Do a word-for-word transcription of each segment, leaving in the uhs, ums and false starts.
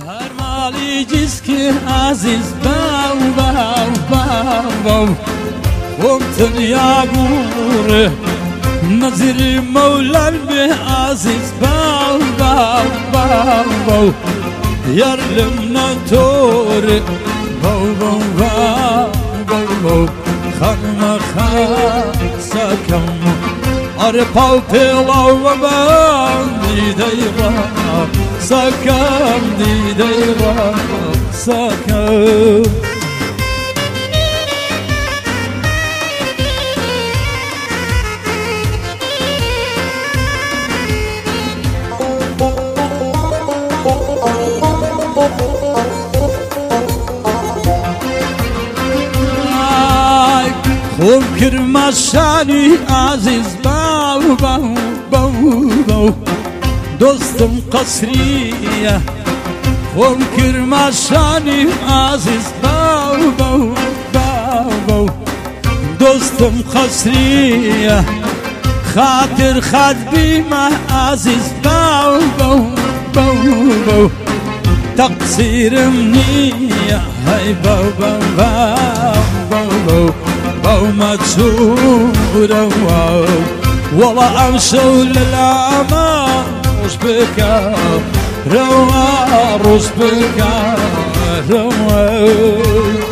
هر مالی جسکی عزیز باو باو باو باو ومتنيا قوره نظر مولان به عزيز باو باو باو باو يرلم نطور باو باو باو باو باو خانم خاسكم أرباو بيلاو وبان دي ديرا سكم دي ديرا سكم خم کرماشانی عزیز باو باو باو باو دوستم قصریه خم کرماشانی عزیز باو باو باو باو دوستم قصریه خاطر خد بیمه عزیز باو باو باو باو تقصیرم نیه های باو باو باو باو باو باو مجهورة واو والله أمشوا للعمى روش بكا روا روش بكا روا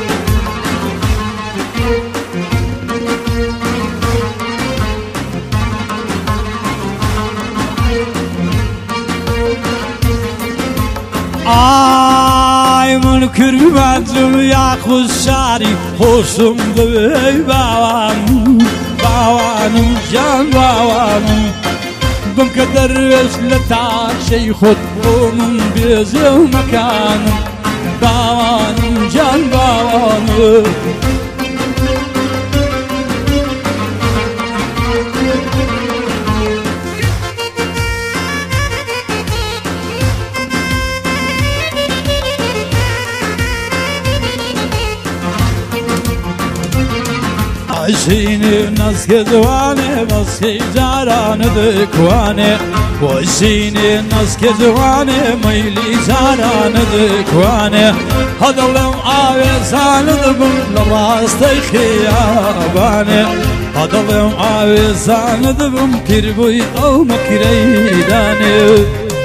آی من کرمانم یا خوشاری خوشم بی باوانم باوانم جان باوانم بم کدرش لتعشی خود بومم بیزی مکانم باوانم جان باوانم عشيني ناس كدواني بس جاران ذكواني وعشيني ناس كدواني ميلي جاران ذكواني هذا اللي معاوزان ذبم لراستي خياباني هذا اللي معاوزان ذبم كربوي او مكريداني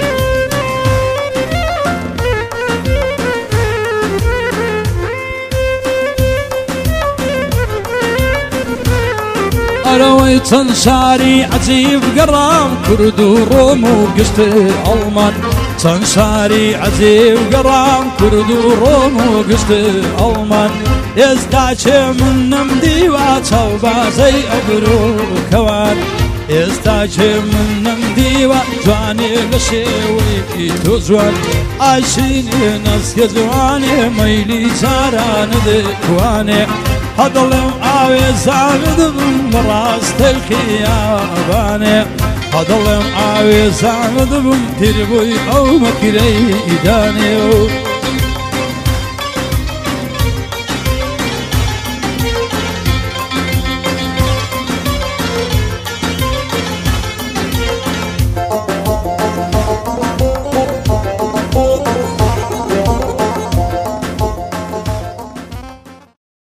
روي تنشاري عجيب قرام كرد وروم وقشت ألمان تنشاري عجيب قرام كرد وروم وقشت ألمان يزداش من نمدي واتوبا زي أبرو كوان يزداش من نمدي وجواني لشيوي تزوان عايشيني ناس كزواني ميلي جاران ذكواني هذا اللي معاوزان ذبم راست الخياباني هذا اللي معاوزان ذبم تربوي أو مكريداني